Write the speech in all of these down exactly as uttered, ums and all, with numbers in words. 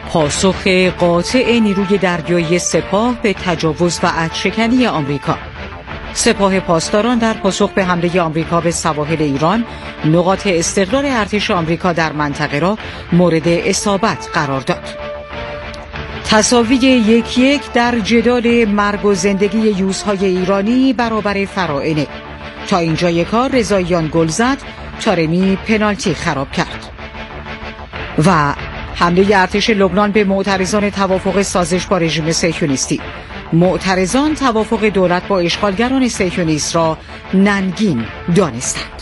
پاسخ قاطع نیروی دریایی سپاه به تجاوز و عدشکنی آمریکا. سپاه پاسداران در پاسخ به حمله آمریکا به سواحل ایران، نقاط استقرار ارتش آمریکا در منطقه را مورد اصابت قرار داد. تساوی یک یک در جدال مرگ و زندگی یوزهای ایرانی برابر فراعنه. تا اینجای کار رضاییان گل زد، طارمی پنالتی خراب کرد. و حمله ارتش لبنان به معترضان توافق سازش با رژیم صهیونیستی. معترضان توافق دولت با اشغالگران صهیونیست را ننگین دانستند.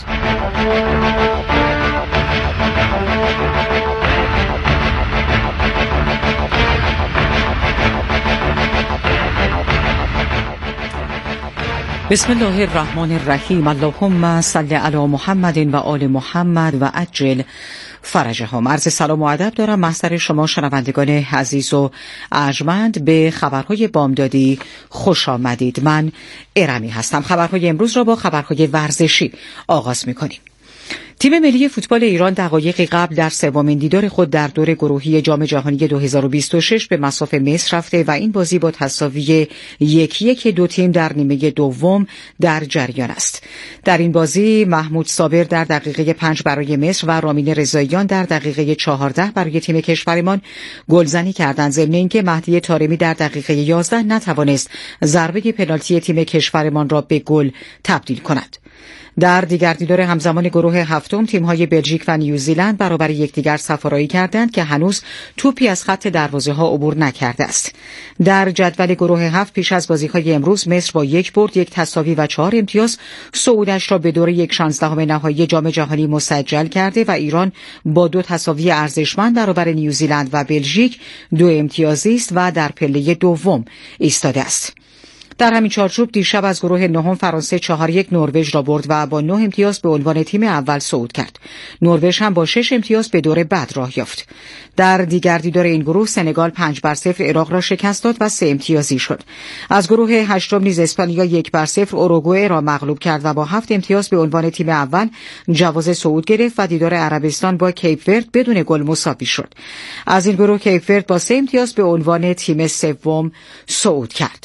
بسم الله الرحمن الرحیم. اللهم صل علی محمد و آل محمد و عجل فرجهم. عرض سلام و ادب دارم محضر شما شنوندگان عزیز و ارجمند به خبرهای بامدادی خوش آمدید. من ارمی هستم. خبرهای امروز را با خبرهای ورزشی آغاز می‌کنیم. تیم ملی فوتبال ایران دقایقی قبل در سومین دیدار خود در دور گروهی جام جهانی دو هزار و بیست و شش به مصاف مصر رفته و این بازی با تساوی یک یک دو تیم در نیمه دوم در جریان است. در این بازی محمود صابر در دقیقه پنج برای مصر و رامین رضاییان در دقیقه چهارده برای تیم کشورمان گلزنی کردند، ضمن اینکه مهدی طارمی در دقیقه یازده نتوانست ضربه پنالتی تیم کشورمان را به گل تبدیل کند. در دیگر دیدار همزمان گروه هفتم تیم‌های بلژیک و نیوزیلند برابر یکدیگر سفارایی کردند که هنوز توپی از خط دروازه‌ها عبور نکرده است. در جدول گروه هفت پیش از بازی‌های امروز مصر با یک برد، یک تساوی و چهار امتیاز صعودش را به دور یک شانزدهم نهایی جام جهانی مسجل کرده و ایران با دو تساوی ارزشمند برابر نیوزیلند و بلژیک دو امتیازی است و در پله دوم ایستاده است. در همین چارچوب دیشب از گروه نهم فرانسه چهار یک نروژ را برد و با نه امتیاز به عنوان تیم اول صعود کرد. نروژ هم با شش امتیاز به دور بعد راه یافت. در دیگر دیدار این گروه سنگال پنج بر صفر عراق را شکست داد و سه امتیازی شد. از گروه هشتم نیز اسپانیا یک بر صفر اوروگوئه را مغلوب کرد و با هفت امتیاز به عنوان تیم اول جواز صعود گرفت و دیدار عربستان با کیپ ورد بدون گل مساوی شد. از این گروه کیپ ورد با سه امتیاز به عنوان تیم سوم صعود کرد.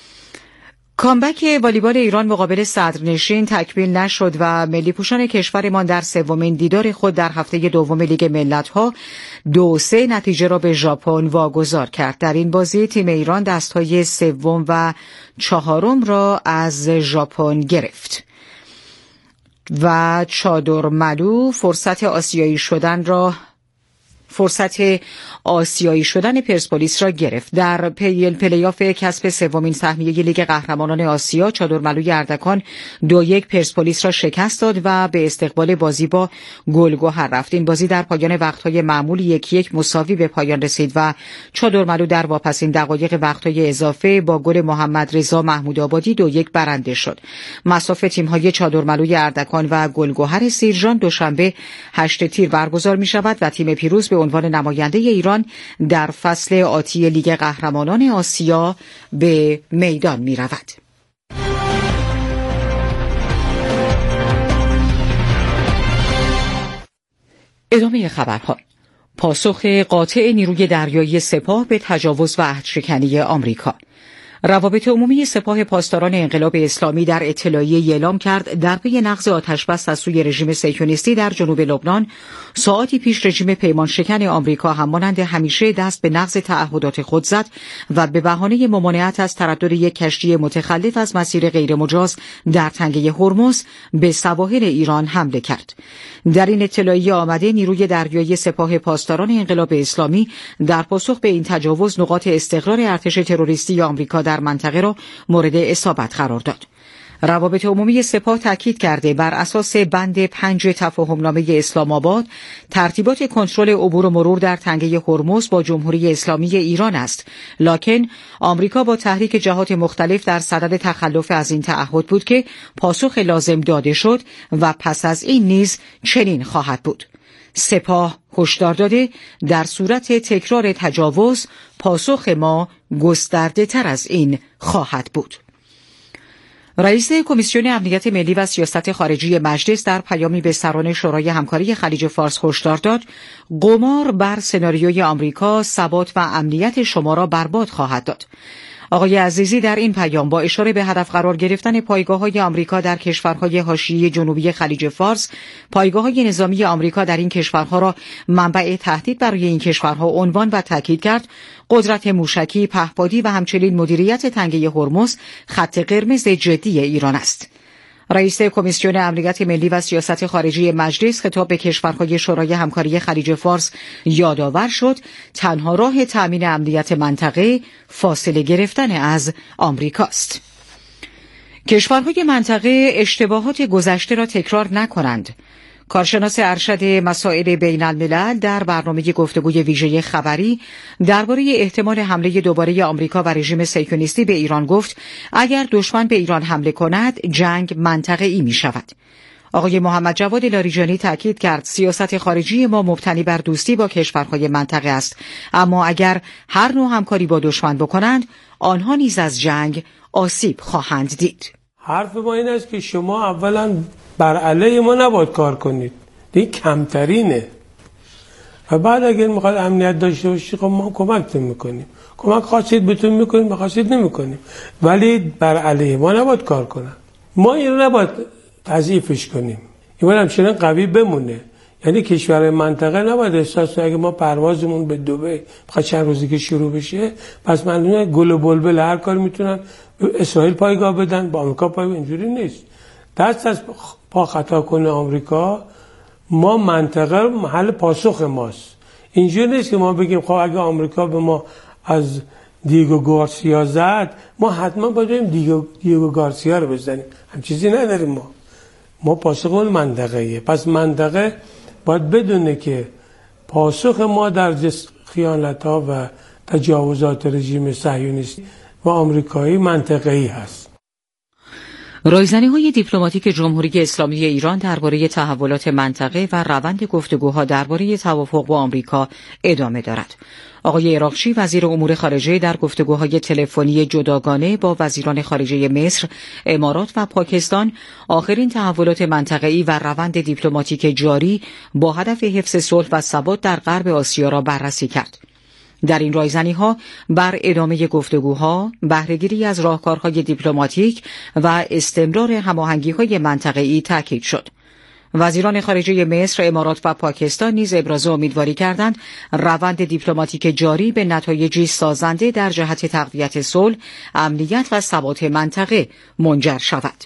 کامبک والیبال ایران مقابل صدرنشین تکمیل نشد و ملی پوشان کشورمان در سومین دیدار خود در هفته دوم لیگ ملت‌ها دو سه نتیجه را به ژاپن واگذار کرد. در این بازی تیم ایران دست‌های سوم و چهارم را از ژاپن گرفت و چادرملو فرصت آسیایی شدن را فرصت آسیایی شدن پرسپولیس را گرفت. در پی پلی‌آف کسب سومین سهمیه لیگ قهرمانان آسیا چادرملوی اردکان دو یک پرسپولیس را شکست داد و به استقبال بازی با گلگهر رفت. این بازی در پایان وقت‌های معمول یک یک مساوی به پایان رسید و چادرملو در واپسین دقایق وقت‌های اضافه با گل محمد رضا محمود آبادی دو یک برنده شد. مصاف تیم‌های چادرملوی اردکان و گلگهر سیرجان دوشنبه هشت تیر برگزار می‌شود و تیم پیروز به عنوان نماینده ایران در فصل آتی لیگ قهرمانان آسیا به میدان می رود. ادامه خبرها. پاسخ قاطع نیروی دریایی سپاه به تجاوز و عهدشکنی آمریکا. روابط عمومی سپاه پاسداران انقلاب اسلامی در اطلاعیه‌ای اعلام کرد در پی نقض آتشبس از سوی رژیم صهیونیستی در جنوب لبنان ساعاتی پیش رژیم پیمانشکن آمریکا همانند همیشه دست به نقض تعهدات خود زد و به بهانه ممانعت از تردد یک کشتی متخلف از مسیر غیرمجاز در تنگه هرمز به سواحل ایران حمله کرد. در این اطلاعیه آمده نیروی دریایی سپاه پاسداران انقلاب اسلامی در پاسخ به این تجاوز نقاط استقرار ارتش تروریستی آمریکا در منطقه را مورد اصابت قرار داد. روابط عمومی سپاه تاکید کرده بر اساس بند پنج تفاهمنامه اسلام آباد ترتیبات کنترل عبور و مرور در تنگه هرمز با جمهوری اسلامی ایران است، لکن آمریکا با تحریک جهات مختلف در صدد تخلف از این تعهد بود که پاسخ لازم داده شد و پس از این نیز چنین خواهد بود. سپاه هشدار داده در صورت تکرار تجاوز پاسخ ما گسترده تر از این خواهد بود. رئیس کمیسیون امنیت ملی و سیاست خارجی مجلس در پیامی به سران شورای همکاری خلیج فارس هشدار داد قمار بر سناریوی آمریکا ثبات و امنیت شما را برباد خواهد داد. آقای عزیزی در این پیام با اشاره به هدف قرار گرفتن پایگاه‌های آمریکا در کشورهای حاشیه جنوبی خلیج فارس، پایگاه‌های نظامی آمریکا در این کشورها را منبع تهدید برای این کشورها عنوان و تاکید کرد قدرت موشکی، پهپادی و همچنین مدیریت تنگه هرمز خط قرمز جدی ایران است. رئیس کمیسیون امنیت ملی و سیاست خارجی مجلس خطاب به کشورهای شورای همکاری خلیج فارس یادآور شد تنها راه تأمین امنیت منطقه فاصله گرفتن از آمریکاست. کشورهای منطقه اشتباهات گذشته را تکرار نکنند. کارشناس ارشد مسائل بین الملل در برنامه گفتگوی ویژه خبری درباره احتمال حمله دوباره آمریکا و رژیم صهیونیستی به ایران گفت اگر دشمن به ایران حمله کند جنگ منطقه‌ای می شود. آقای محمد جواد لاریجانی تاکید کرد سیاست خارجی ما مبتنی بر دوستی با کشورهای منطقه است، اما اگر هر نوع همکاری با دشمن بکنند آنها نیز از جنگ آسیب خواهند دید. حرف ما این است که شما اولا بر علیه ما نباید کار کنید، این کمترینه، و بعد اگر میخواد امنیت داشته باشید خب ما کمکتون میکنیم، کمک خواستید بهتون میکنیم، بخواستید نمیکنیم، ولی بر علیه ما نباید کار کنن. ما این رو نباید تضعیفش کنیم، این باید همچنان قوی بمونه. یعنی کشور منطقه نباید احساس کنه اگه ما پروازمون به دبی بخواد چند روزی که شروع بشه پس معلومه گل و بلبل هر کاری میتونن به اسرائیل پایگاه بدن، با آمریکا پایگاه. اینجوری نیست. دست از پا خطا کنه آمریکا، ما منطقه محل پاسخ ماست. اینجوری نیست که ما بگیم خب اگه آمریکا به ما از دیگو گارسیا زد ما حتما باید دیگو, دیگو گارسیا رو بزنیم. هم چیزی نداریم. ما ما پاسخ اون منطقه‌ایه. پس منطقه باید بدونه که پاسخ ما در خیانت‌ها و تجاوزات رژیم صهیونیستی و آمریکایی منطقه‌ای هست. رایزنی‌های دیپلماتیک جمهوری اسلامی ایران درباره تحولات منطقه و روند گفتگوها درباره توافق با آمریکا ادامه دارد. آقای عراقچی وزیر امور خارجه در گفتگوهای تلفنی جداگانه با وزیران خارجه مصر، امارات و پاکستان آخرین تحولات منطقه‌ای و روند دیپلماتیک جاری با هدف حفظ صلح و ثبات در غرب آسیا را بررسی کرد. در این رایزنی‌ها بر ادامه گفتگوها، بهره‌گیری از راهکارهای دیپلماتیک و استمرار هماهنگی‌های منطقه‌ای تاکید شد. وزیران خارجه مصر، امارات و پاکستان نیز ابراز امیدواری کردند روند دیپلماتیک جاری به نتایجی سازنده در جهت تقویت صلح، امنیت و ثبات منطقه منجر شود.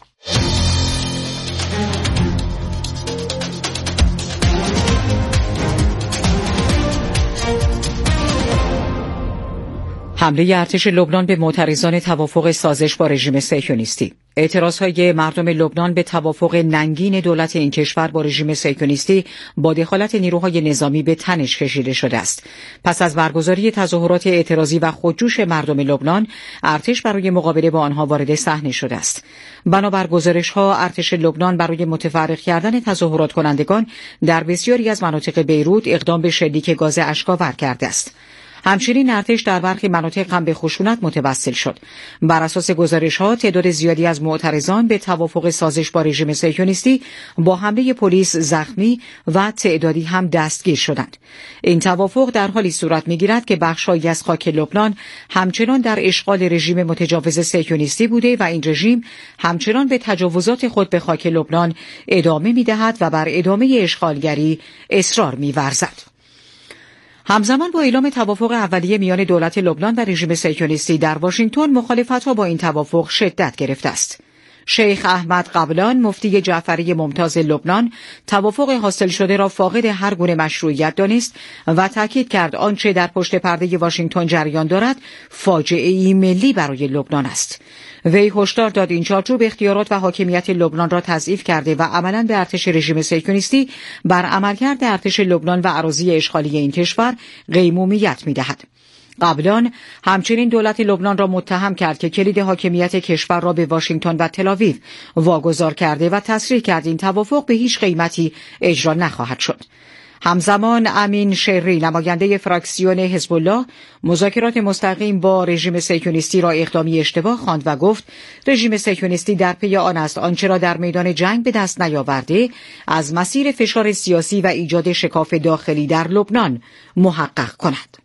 حمله ارتش لبنان به معترضان توافق سازش با رژیم صهیونیستی. اعتراضهای مردم لبنان به توافق ننگین دولت این کشور با رژیم صهیونیستی با دخالت نیروهای نظامی به تنش کشیده شده است. پس از برگزاری تظاهرات اعتراضی و خودجوش مردم لبنان، ارتش برای مقابله با آنها وارد صحنه شده است. بنابر گزارش‌ها، ارتش لبنان برای متفرق کردن تظاهرات کنندگان در بسیاری از مناطق بیروت اقدام به شلیک گاز اشک‌آور کرده است. همچنین ارتش در برخی مناطق هم به خشونت متوسل شد. بر اساس گزارش‌ها تعداد زیادی از معترضان به توافق سازش با رژیم صهیونیستی با حمله پلیس زخمی و تعدادی هم دستگیر شدند. این توافق در حالی صورت می‌گیرد که بخش‌هایی از خاک لبنان همچنان در اشغال رژیم متجاوز صهیونیستی بوده و این رژیم همچنان به تجاوزات خود به خاک لبنان ادامه می‌دهد و بر ادامه اشغالگری اصرار می‌ورزد. همزمان با اعلام توافق اولیه میان دولت لبنان و رژیم صهیونیستی در واشنگتن، مخالفت‌ها با این توافق شدت گرفته است. شیخ احمد قبلان، مفتی جعفری ممتاز لبنان، توافق حاصل شده را فاقد هر گونه مشروعیت دانست و تاکید کرد آنچه در پشت پرده واشنگتن جریان دارد فاجعه‌ای ملی برای لبنان است. وی هشدار داد این چارچوب اختیارات و حاکمیت لبنان را تضعیف کرده و عملاً به ارتش رژیم صهیونیستی بر عملکرد ارتش لبنان و اراضی اشغالی این کشور قیمومیت می‌دهد. قبلان همچنین دولت لبنان را متهم کرد که کلید حاکمیت کشور را به واشنگتن و تل‌آویو واگذار کرده و تصریح کرد این توافق به هیچ قیمتی اجرا نخواهد شد. همزمان امین شری نماینده فراکسیون حزب الله مذاکرات مستقیم با رژیم صهیونیستی را اقدامی اشتباه خواند و گفت رژیم صهیونیستی در پی آن است آنچه را در میدان جنگ به دست نیاورده از مسیر فشار سیاسی و ایجاد شکاف داخلی در لبنان محقق کند.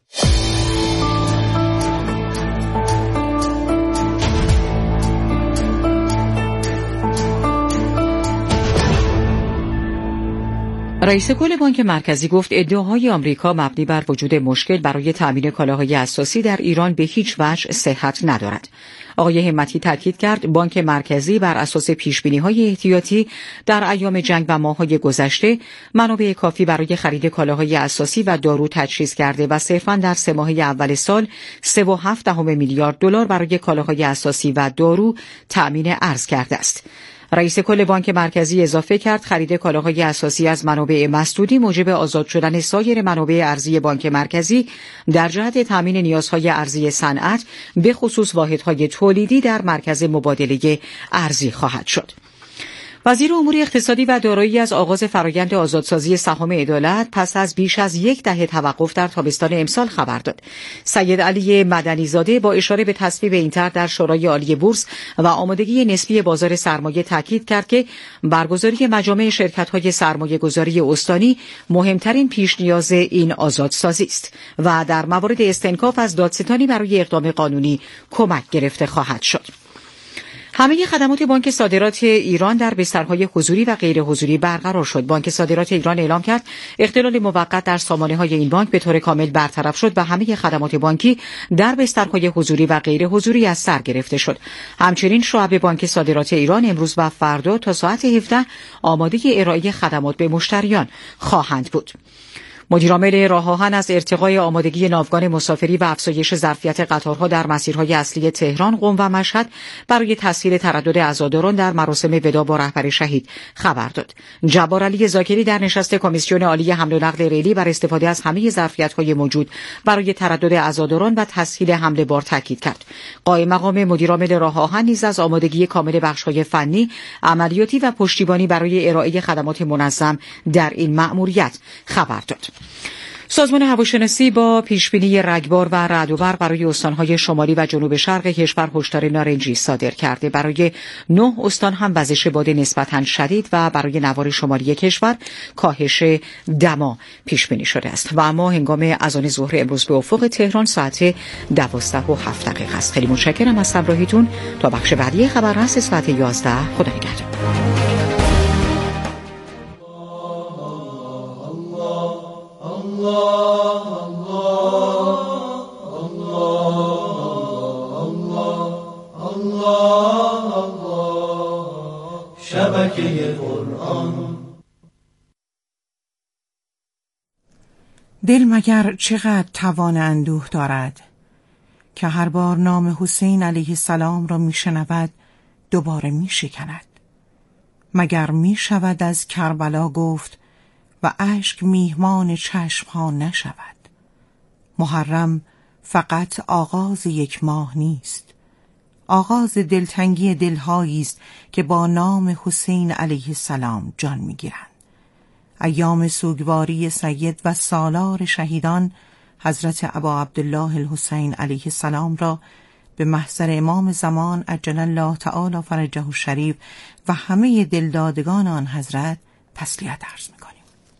رئیس کل بانک مرکزی گفت ادعاهای آمریکا مبنی بر وجود مشکل برای تأمین کالاهای اساسی در ایران به هیچ وجه صحت ندارد. آقای همتی تاکید کرد بانک مرکزی بر اساس پیشبینی‌های احتیاطی در ایام جنگ و ماه‌های گذشته منابع کافی برای خرید کالاهای اساسی و دارو تجهیز کرده و صرفاً در سه ماهه اول سال سه و هفت دهم میلیارد دلار برای کالاهای اساسی و دارو تأمین ارز کرده است. رئیس کل بانک مرکزی اضافه کرد خرید کالاهای اساسی از منابع مسدودی موجب آزاد شدن سایر منابع ارزی بانک مرکزی در جهت تامین نیازهای ارزی صنعت به خصوص واحدهای تولیدی در مرکز مبادله ارزی خواهد شد. وزیر امور اقتصادی و دارایی از آغاز فرآیند آزادسازی سهام عدالت پس از بیش از یک دهه توقف در تابستان امسال خبر داد. سید علی مدنی زاده با اشاره به تصویب این طرح در شورای عالی بورس و آمادگی نسبی بازار سرمایه تاکید کرد که برگزاری مجامع شرکت‌های سرمایه‌گذاری استانی مهمترین پیش نیاز این آزادسازی است و در موارد استنکاف از دادستانی برای اقدام قانونی کمک گرفته خواهد شد. همه خدمات بانک صادرات ایران در بسترهای حضوری و غیر حضوری برقرار شد. بانک صادرات ایران اعلام کرد اختلال موقت در سامانه‌های این بانک به طور کامل برطرف شد و همه خدمات بانکی در بسترهای حضوری و غیر حضوری از سر گرفته شد. همچنین شعب بانک صادرات ایران امروز و فردا تا ساعت هفده آماده ارائه خدمات به مشتریان خواهند بود. مدیرعامل راه آهن از ارتقای آمادگی ناوگان مسافری و افزایش ظرفیت قطارها در مسیرهای اصلی تهران، قم و مشهد برای تسهیل تردد عزاداران در مراسم وداع با رهبر شهید خبر داد. جبار علی ذاکری در نشست کمیسیون عالی حمل و نقل ریلی بر استفاده از همه ظرفیت‌های موجود برای تردد عزاداران و تسهیل حمل بار تاکید کرد. قائم مقام مدیرعامل راه آهن نیز از آمادگی کامل بخش‌های فنی، عملیاتی و پشتیبانی برای ارائه خدمات منظم در این مأموریت خبر داد. سازمان هواشناسی با پیشبینی رگبار و رعد و برق برای استانهای شمالی و جنوب شرق کشور هشدار نارنجی صادر کرده. برای نه استان هم وزش باد نسبتاً شدید و برای نوار شمالی کشور کاهش دما پیش بینی شده است. و اما هنگام اذان ظهر امروز به افق تهران ساعت دوازده و هفت دقیقه است. خیلی متشکرم از همراهیتون. تا بخش بعدی خبررس ساعت یازده. خدا نگهدار. دل مگر چقدر توان اندوه دارد که هر بار نام حسین علیه السلام را می شنود دوباره می شکند. مگر می شود از کربلا گفت و اشک میهمان چشم ها نشود. محرم فقط آغاز یک ماه نیست، آغاز دلتنگی دلهایی است که با نام حسین علیه السلام جان میگیرند. ایام سوگواری سید و سالار شهیدان حضرت ابا عبدالله الحسین علیه السلام را به محضر امام زمان عجل الله تعالی فرجه الشریف و همه دلدادگان آن حضرت تسلیت عرض می‌کنیم.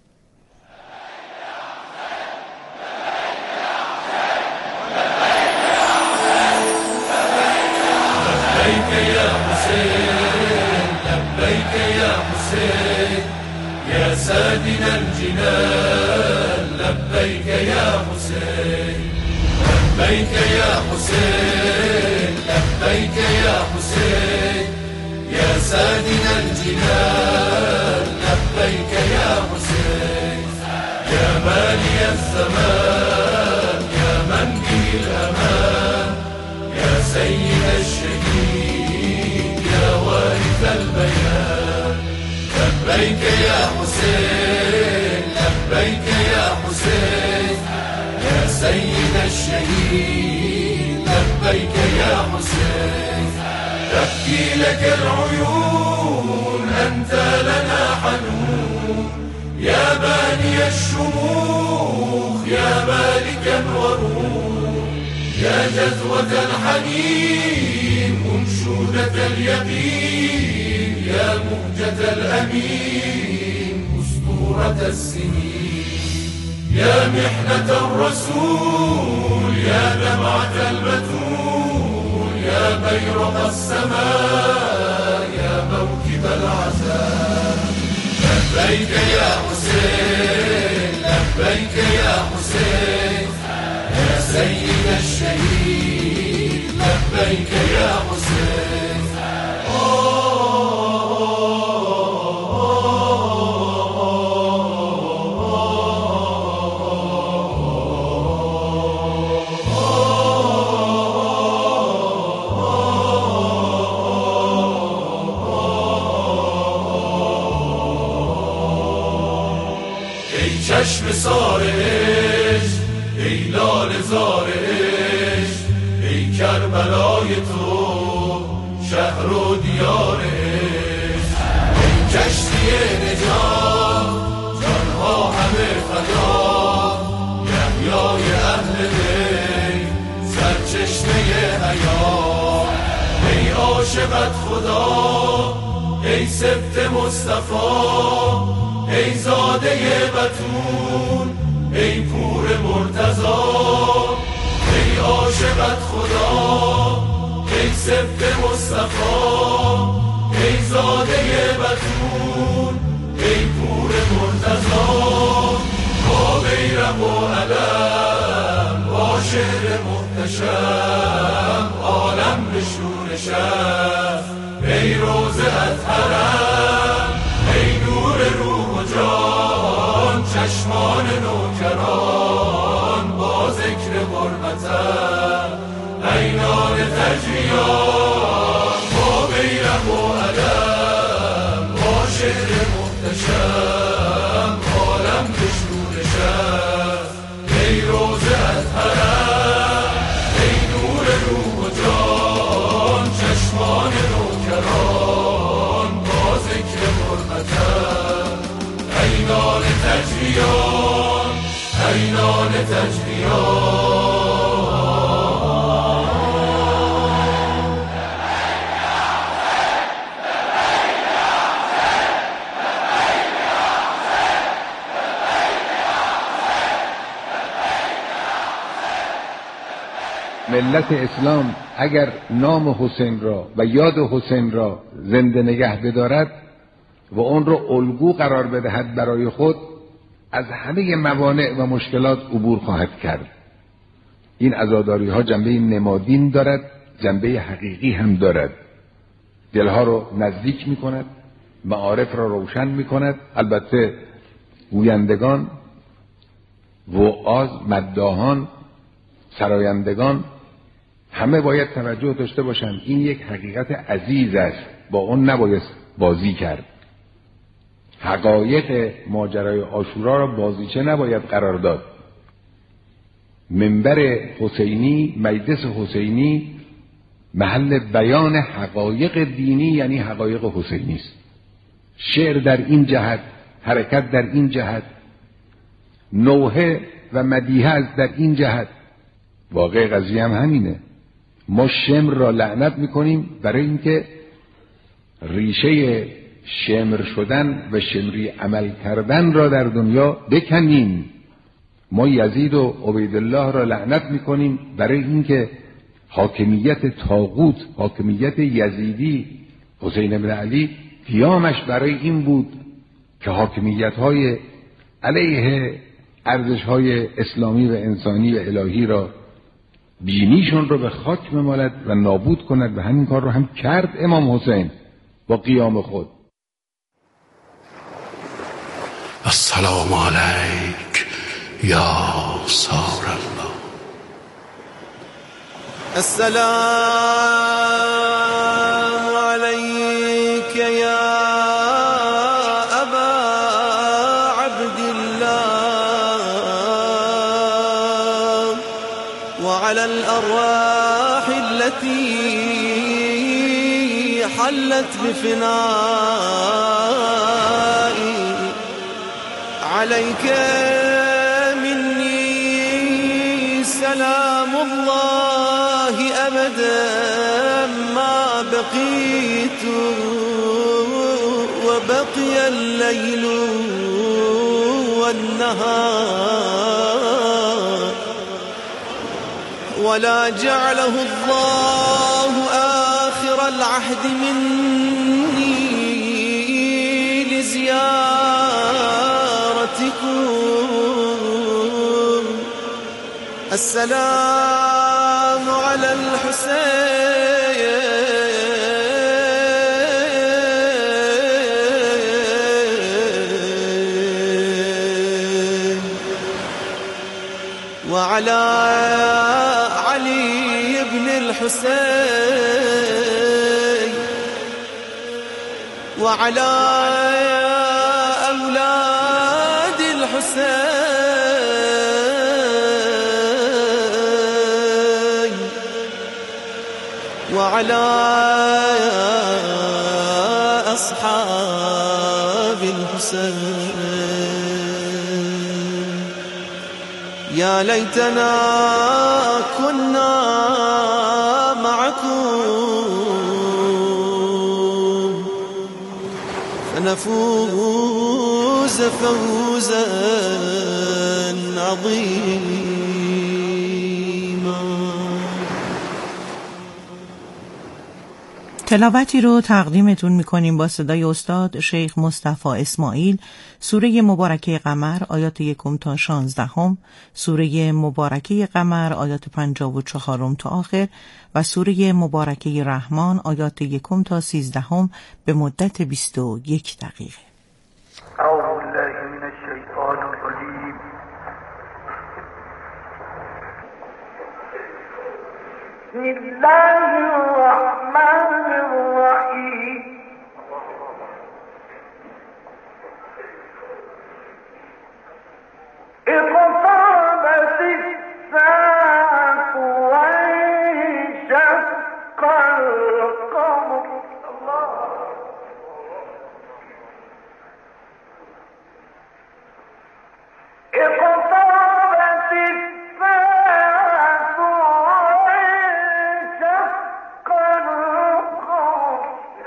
لبيك يا حسين لبيك يا حسين يا سادنا الجنان لبيك يا حسين لبيك يا حسين لبيك يا حسين يا سادنا الجنان لبيك يا حسين يا مالي الزمان يا من به الأمان يا سيد الشهيد يا وارث البيان لبيك يا حسين لبيك يا حسين يا سيد الشهيد لبيك يا حسين تبكي لك العيون أنت لنا حنون يا باني الشموخ يا مالكا وروح يا جذوة الحنين أنشودة اليقين يا مهجة الأمين أسطورة السنين يا محنة الرسول يا دمعة البتول يا بيرق السماء يا موكب العزاء لبيك يا حسين لبيك يا حسين يا سيد الشهيد لبيك يا حسين چشم سار عشق ای لاله زار عشق ای کربلای تو شهر و دیار عشق ای کشتی نجات جانها همه فدا یحیای اهل بیت سرچشمه حیات ای عاشقت خدا ای سبط مصطفی ای زاده بتول ای پور مرتضی ای عاشقت خدا ای سبط مصطفی ای زاده بتول ای پور مرتضی با بیرق و علم با شعر محتشم عالم به شور شب ای روزه حرم ای نور روح و جان چشمان نوکران با ذکر حرمتم عینان تجریان با بیرق و علم با شعر محتشم عالم به شور شب ای روزه حرم ای نور روح و جان چشمان نوکران با ذکر حرمتم عینان تجریان عینان تجریان ملت اسلام اگر نام حسین را و یاد حسین را زنده نگه بدارد و اون را الگو قرار بدهد برای خود، از همه موانع و مشکلات عبور خواهد کرد. این عزاداری ها جنبه نمادین دارد، جنبه حقیقی هم دارد. دلها رو نزدیک می کند، معارف را روشن می کند. البته گویندگان، وعاظ، مداحان، سرایندگان همه باید توجه داشته باشند این یک حقیقت عزیز است، با اون نباید بازی کرد. حقایق ماجرای عاشورا را بازیچه نباید قرار داد. منبر حسینی، مجلس حسینی محل بیان حقایق دینی یعنی حقایق حسینی است. شعر در این جهت، حرکت در این جهت، نوحه و مدیحه در این جهت. واقع قضیه هم همینه. ما شمر را لعنت میکنیم برای اینکه ریشه شمر شدن و شمری عمل کردن را در دنیا بکنیم. ما یزید و عبیدالله را لعنت میکنیم برای اینکه حاکمیت طاغوت، حاکمیت یزیدی، حسین بن علی قیامش برای این بود که حاکمیت‌های علیه ارزش‌های اسلامی و انسانی و الهی را دینیشون رو به خاک بمالد و نابود کند و همین کار رو هم کرد امام حسین با قیام خود. السلام علیک یا سار الله. السلام علیک یا ابا عبدالله وعلى الأرواح التي حلت بفنائي عليك مني سلام الله أبدا ما بقيت وبقي الليل والنهار، ولا جعله الله آخر العهد مني لزيارتكم. السلام على الحسين وعلى علي بن الحسين وعلى أولاد الحسين وعلى أصحاب الحسين. يا ليتنا كنا معكم فنفوز فوزا عظيما. تلاوتی رو تقدیمتون میکنیم با صدای استاد شیخ مصطفی اسماعیل، سوره مبارکه قمر آیات یکم تا شانزدهم، سوره مبارکه قمر آیات پنجاه و چهارم تا آخر و سوره مبارکه رحمان آیات یکم تا سیزدهم به مدت بیست و یک دقیقه. اعوذ بالله من الشیطان الرجیم. بسم الله الرحمن الرحیم. اقتربت الساعة وانشق القمر. اقتربت الساعة وانشق القمر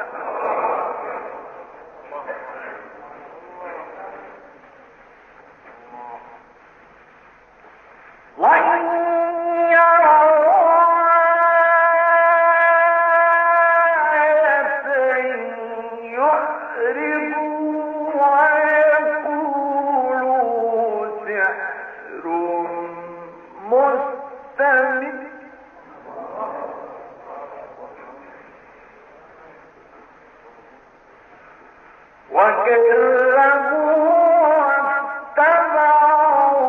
وإن يروا آية يعرضوا ويقولوا سحر مستمر وكذبوا واتبعوا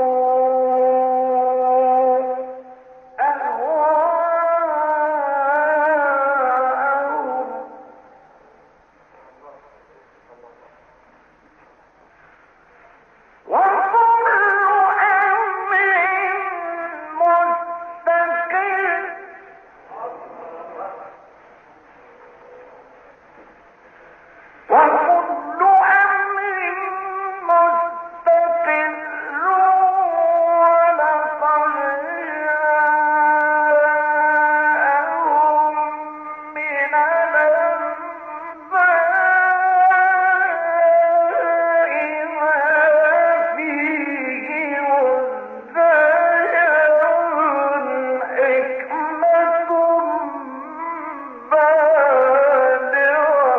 أهواءهم وكل أمر مستقر وكل أمر مستقر ولقد جاءهم من الأنباء ما فيه مزدجر حكمة بالغة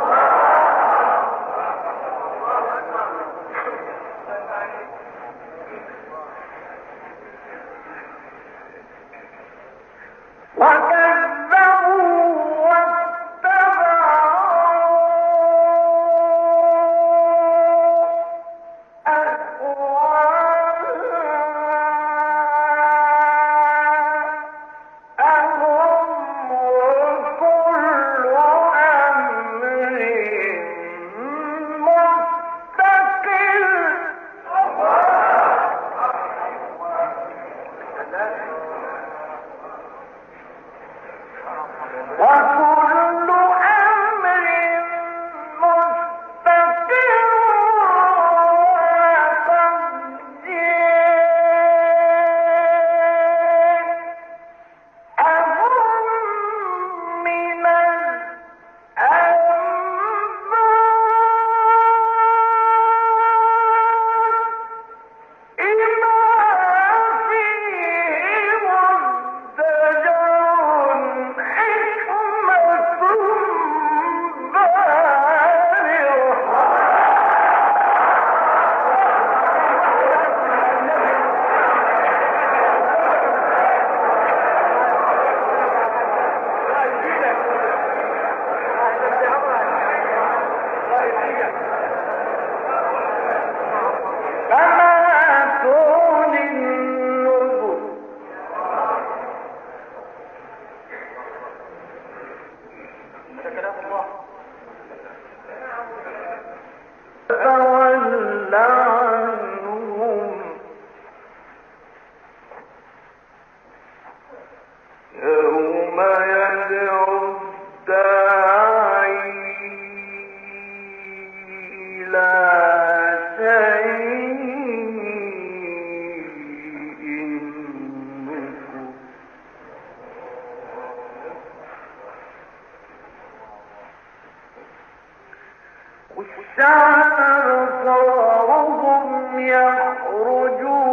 وكذبوا واتبعوا أهواءهم وكل أمر مستقر تول عنهم يوم يدعو الداعي إلى شيء نكر والشعب أبصارهم يخرجون